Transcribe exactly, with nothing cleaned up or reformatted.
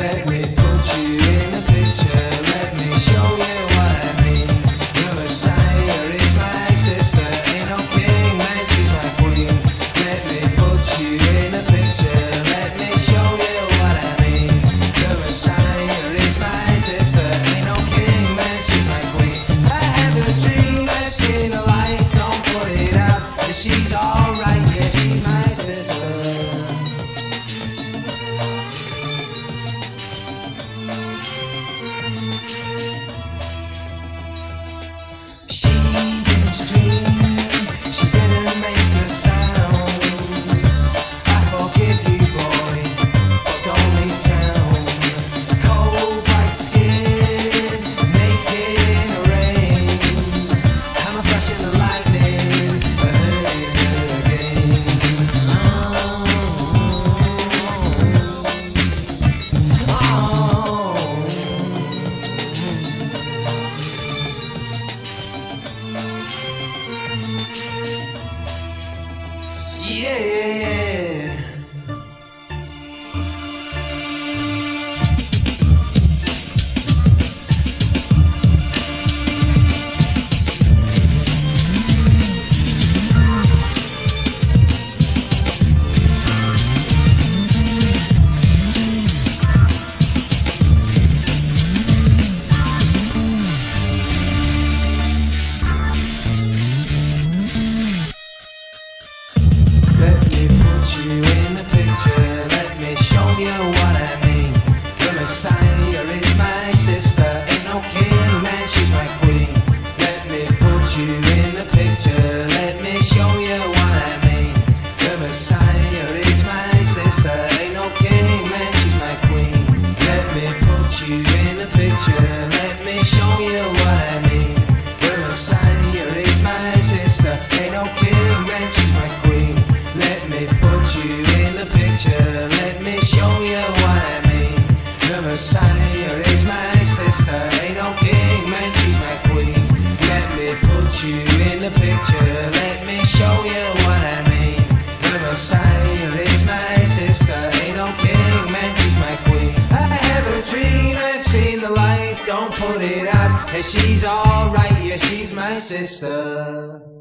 Let me put you in the picture. Let me show you what I mean. The Messiah is my sister. Ain't no king, man, she's my queen. Let me put you in the picture. Let me show you what I mean. The Messiah is my sister. Ain't no king, man, she's my queen. I have a dream, I've seen the light. Don't put it out. Yeah, she's alright, yeah, she's my sister. She didn't scream, she didn't make a sound. I forgive you, boy, but don't leave town. Cold white skin, naked in the rain. I'm a flash in the lightning, but hurt it again. Oh, oh, yeah. Let me put you in the picture. Let me show you what I mean. The Messiah is my sister. Ain't no king, man, she's my queen. Let me put you in the picture. Let me show you what I mean. The Messiah is my sister. Ain't no king, man, she's my queen. Let me put you in the picture. Let me show you what I mean. The Messiah is my sister. Ain't no king, man, she's my queen. Let me put you in the picture. Let me show you what I mean. The Messiah is my sister. Ain't no king, man, she's my queen. Let me put you in the picture. Let me show you what I mean. The Messiah is my sister. Ain't no king, man, she's my queen. I have a dream, I've seen the light. Don't put it out. Hey, she's alright, yeah, she's my sister.